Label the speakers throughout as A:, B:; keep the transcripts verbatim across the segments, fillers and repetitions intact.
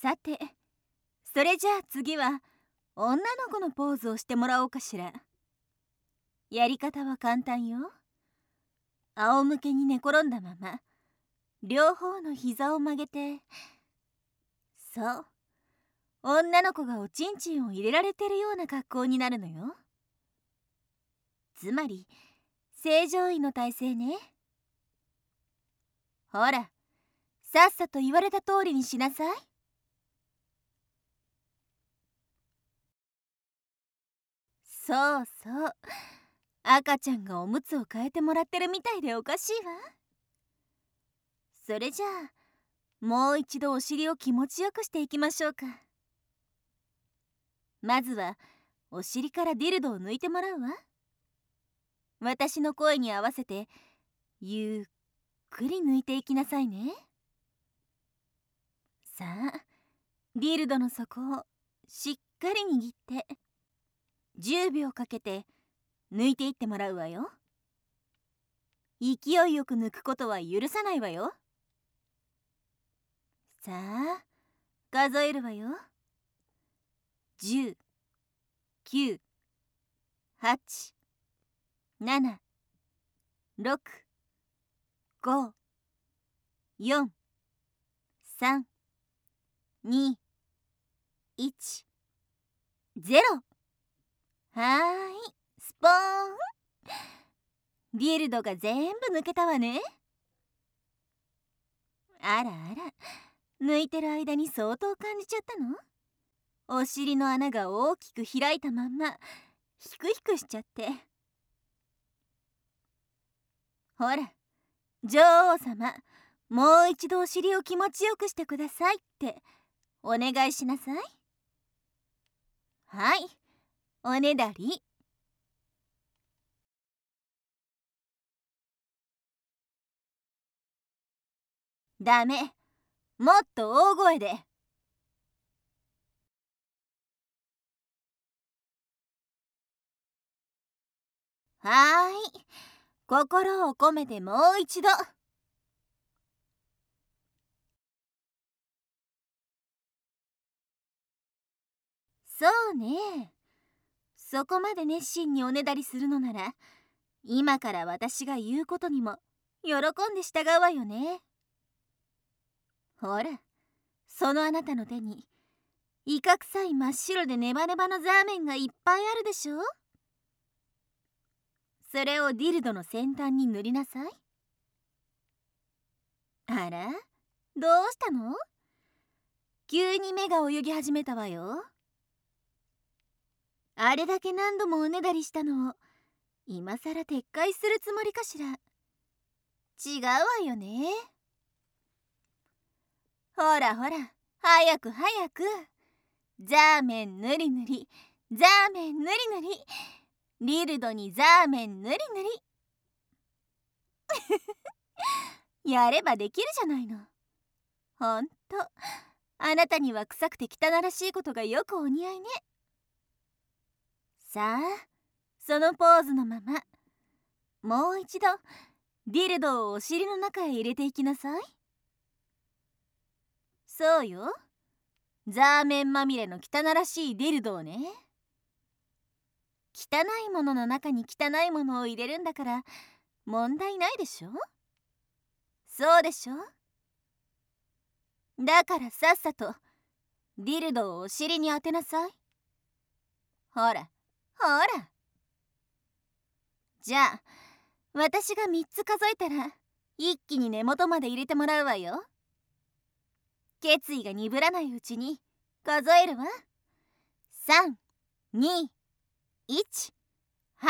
A: さて、それじゃあ次は女の子のポーズをしてもらおうかしら。やり方は簡単よ。仰向けに寝転んだまま両方の膝を曲げて、そう、女の子がおちんちんを入れられてるような格好になるのよ。つまり正常位の体勢ね。ほら、さっさと言われた通りにしなさい。そうそう、赤ちゃんがおむつを替えてもらってるみたいでおかしいわ。それじゃあもう一度お尻を気持ちよくしていきましょうか。まずはお尻からディルドを抜いてもらうわ。私の声に合わせてゆっくり抜いていきなさいね。さあ、ディルドの底をしっかり握ってじゅうびょうかけて抜いていってもらうわよ。勢いよく抜くことは許さないわよ。さあ、数えるわよ。じゅう、きゅう、はち、なな、ろく、ご、よん、さん、に、いち、ゼロ。はーい、スポーン。ディルドが全部抜けたわね。あらあら、抜いてる間に相当感じちゃったの？お尻の穴が大きく開いたまんまヒクヒクしちゃって。ほら、女王様、もう一度お尻を気持ちよくしてくださいってお願いしなさい。はい、おねだり。ダメ、もっと大声で。はーい、心を込めてもう一度。そうね、そこまで熱心におねだりするのなら今から私が言うことにも喜んで従うわよね。ほら、そのあなたの手にイカ臭い真っ白でネバネバのザーメンがいっぱいあるでしょ。それをディルドの先端に塗りなさい。あら、どうしたの？急に目が泳ぎ始めたわよ。あれだけ何度もおねだりしたのを今さら撤回するつもりかしら。違うわよね。ほらほら、早く早く。ザーメン塗り塗り、ザーメン塗り塗り、ディルドにザーメン塗り塗り。やればできるじゃないの。ほんと、あなたには臭くて汚らしいことがよくお似合いね。さあ、そのポーズのままもう一度ディルドをお尻の中へ入れていきなさい。そうよ、ザーメンまみれの汚らしいディルドをね。汚いものの中に汚いものを入れるんだから問題ないでしょ。そうでしょ。だからさっさとディルドをお尻に当てなさい。ほらほら。じゃあ私がみっつ数えたら一気に根元まで入れてもらうわよ。決意が鈍らないうちに数えるわ。さん、に、いち、はい。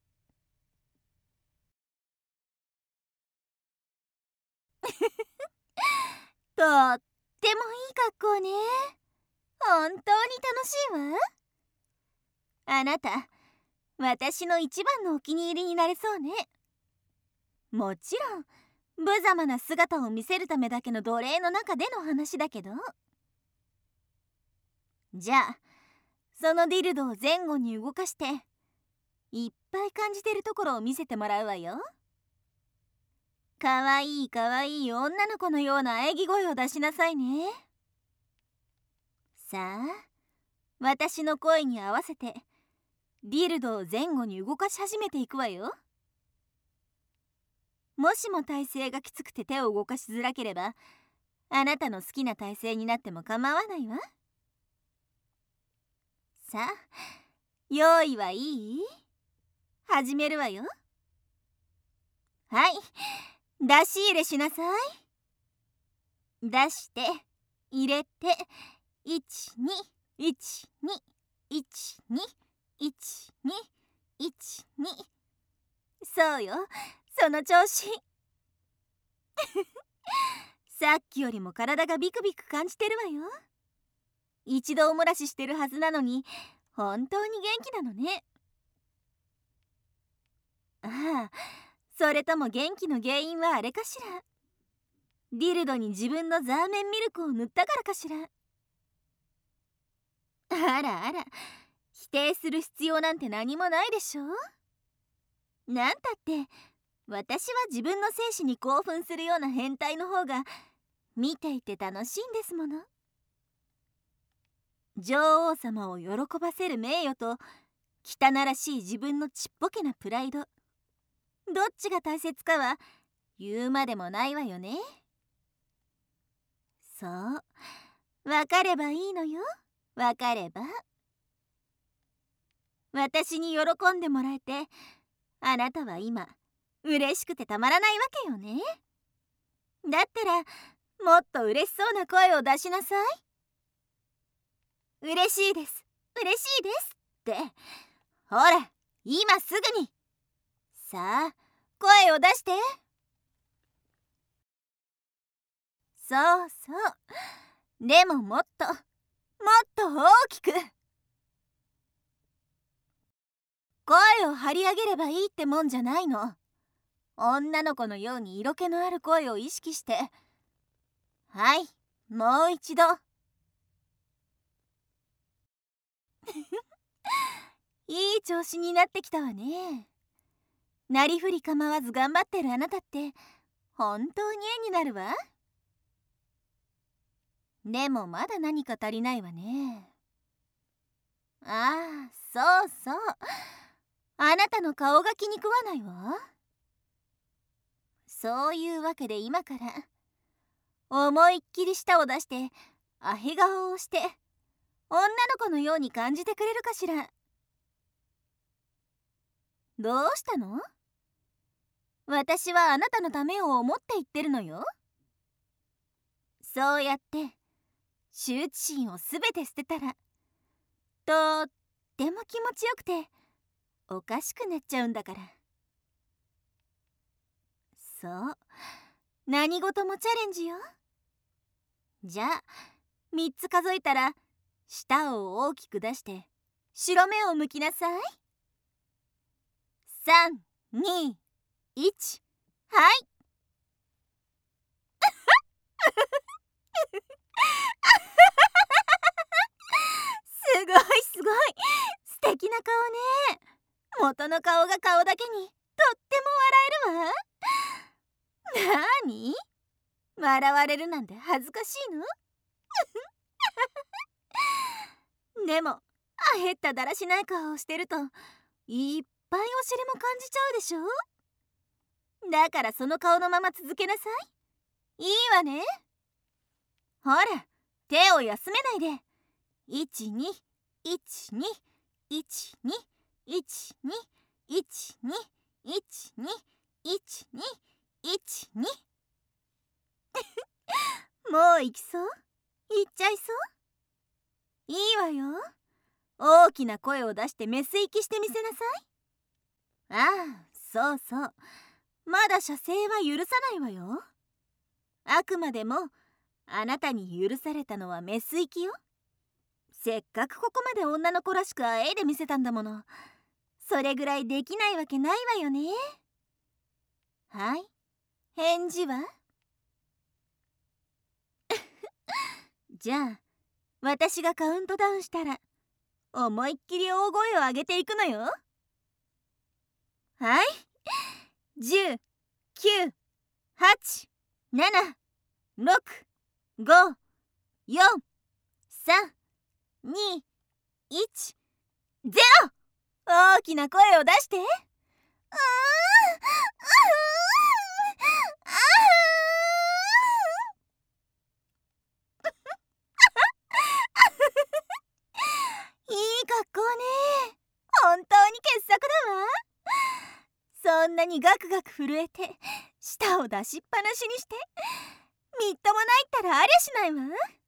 A: とってもいい格好ね。本当に楽しいわ。あなた、私の一番のお気に入りになれそうね。もちろん無様な姿を見せるためだけの奴隷の中での話だけど。じゃあそのディルドを前後に動かしていっぱい感じてるところを見せてもらうわよ。かわいいかわいい女の子のような喘ぎ声を出しなさいね。 さあ、私の声に合わせてディルドを前後に動かし始めていくわよ。もしも体勢がきつくて手を動かしづらければ、あなたの好きな体勢になっても構わないわ。さあ、用意はいい？始めるわよ。はい、出し入れしなさい。出して入れて、いちにいちにいちにいちにいちに。そうよ、その調子。さっきよりも体がビクビク感じてるわよ。一度お漏らししてるはずなのに、本当に元気なのね。ああ、それとも元気の原因はあれかしら。ディルドに自分のザーメンミルクを塗ったからかしら。あらあら、否定する必要なんて何もないでしょ。なんたって私は自分の精子に興奮するような変態の方が見ていて楽しいんですもの。女王様を喜ばせる名誉と汚らしい自分のちっぽけなプライド、どっちが大切かは言うまでもないわよね。そう、分かればいいのよ。分かれば。私に喜んでもらえて、あなたは今嬉しくてたまらないわけよね。だったらもっと嬉しそうな声を出しなさい。嬉しいです、嬉しいですって、ほら今すぐに。さあ、声を出して。そうそう、でももっともっと大きく。声を張り上げればいいってもんじゃないの。女の子のように色気のある声を意識して。はい、もう一度。いい調子になってきたわね。なりふり構わず頑張ってるあなたって本当に絵になるわ。でもまだ何か足りないわね。ああ、そうそう、あなたの顔が気に食わないわ。そういうわけで今から思いっきり舌を出してアヘ顔をして女の子のように感じてくれるかしら。どうしたの？私はあなたのためを思って言ってるのよ。そうやって羞恥心をすべて捨てたらとっても気持ちよくておかしくなっちゃうんだから。そう、何事もチャレンジよ。じゃあみっつ数えたら舌を大きく出して白目を向きなさい。さん、に、いち、はい。すごいすごい、素敵な顔ね。元の顔が顔だけにとっても笑えるわ。なーに？笑われるなんて恥ずかしいの？でもあへっただらしない顔をしてるといっぱいお尻も感じちゃうでしょ。だからその顔のまま続けなさい。いいわね。ほら、手を休めないで。いちにいちにいちにいちにいちにいちにいちにいちに。もう行きそう？行っちゃいそう？いいわよ。大きな声を出してメス息してみせなさい。ああ、そうそう、まだ射精は許さないわよ。あくまでもあなたに許されたのはメス息よ。せっかくここまで女の子らしくあえいでみせたんだもの。それぐらいできないわけないわよね。はい、返事は？じゃあ私がカウントダウンしたら思いっきり大声を上げていくのよ。はい、じゅう、きゅう、はち、なな、ろく、ご、よん、さん、 に、いち、ゼロ。大きな声を出して。うーん、うーん、あーいい格好ね。本当に傑作だわ。そんなにガクガク震えて舌を出しっぱなしにしてみっともないったらありゃしないわ。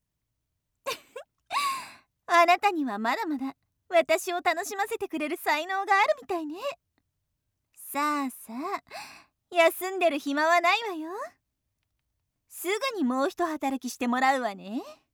A: あなたにはまだまだ私を楽しませてくれる才能があるみたいね。さあさあ、休んでる暇はないわよ。すぐにもう一働きしてもらうわね。